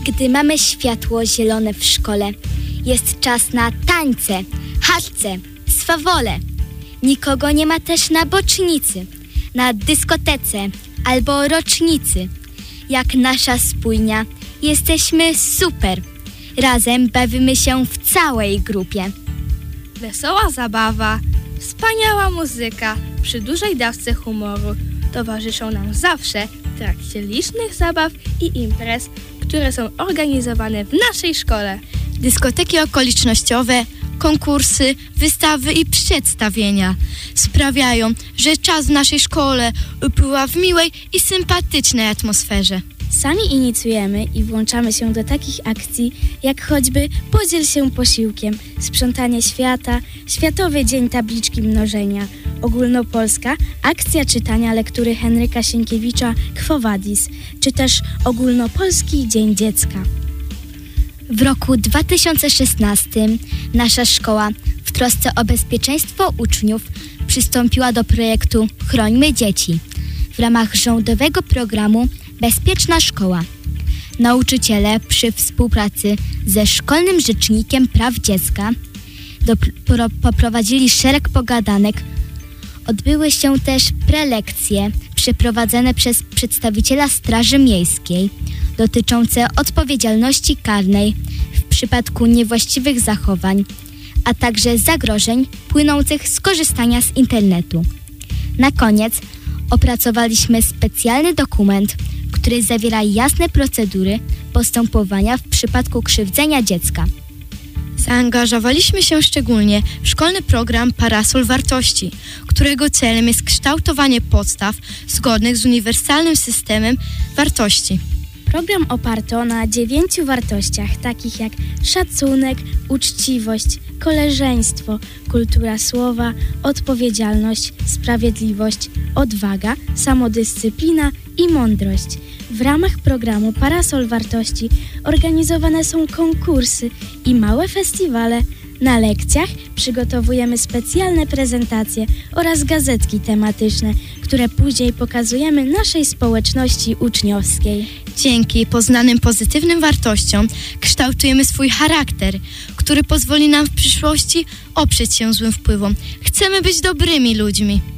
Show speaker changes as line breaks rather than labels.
Gdy mamy światło zielone w szkole, jest czas na tańce, harce, swawole. Nikogo nie ma też na bocznicy, na dyskotece albo rocznicy. Jak nasza spójnia, jesteśmy super. Razem bawimy się w całej grupie.
Wesoła zabawa, wspaniała muzyka przy dużej dawce humoru towarzyszą nam zawsze w trakcie licznych zabaw i imprez, które są organizowane w naszej szkole.
Dyskoteki okolicznościowe, konkursy, wystawy i przedstawienia sprawiają, że czas w naszej szkole upływa w miłej i sympatycznej atmosferze.
Sami inicjujemy i włączamy się do takich akcji, jak choćby Podziel się posiłkiem, Sprzątanie świata, Światowy Dzień Tabliczki Mnożenia, Ogólnopolska Akcja Czytania Lektury Henryka Sienkiewicza Quo Vadis, czy też Ogólnopolski Dzień Dziecka.
W roku 2016 nasza szkoła w trosce o bezpieczeństwo uczniów przystąpiła do projektu Chrońmy Dzieci w ramach rządowego programu Bezpieczna Szkoła. Nauczyciele przy współpracy ze Szkolnym Rzecznikiem Praw Dziecka poprowadzili szereg pogadanek. Odbyły się też prelekcje przeprowadzone przez przedstawiciela Straży Miejskiej dotyczące odpowiedzialności karnej w przypadku niewłaściwych zachowań, a także zagrożeń płynących z korzystania z internetu. Na koniec opracowaliśmy specjalny dokument, który zawiera jasne procedury postępowania w przypadku krzywdzenia dziecka.
Zaangażowaliśmy się szczególnie w szkolny program Parasol Wartości, którego celem jest kształtowanie podstaw zgodnych z uniwersalnym systemem wartości.
Program oparto na 9 wartościach, takich jak szacunek, uczciwość, koleżeństwo, kultura słowa, odpowiedzialność, sprawiedliwość, odwaga, samodyscyplina i mądrość. W ramach programu Parasol Wartości organizowane są konkursy i małe festiwale. Na lekcjach przygotowujemy specjalne prezentacje oraz gazetki tematyczne, które później pokazujemy naszej społeczności uczniowskiej.
Dzięki poznanym pozytywnym wartościom kształtujemy swój charakter, który pozwoli nam w przyszłości oprzeć się złym wpływom. Chcemy być dobrymi ludźmi.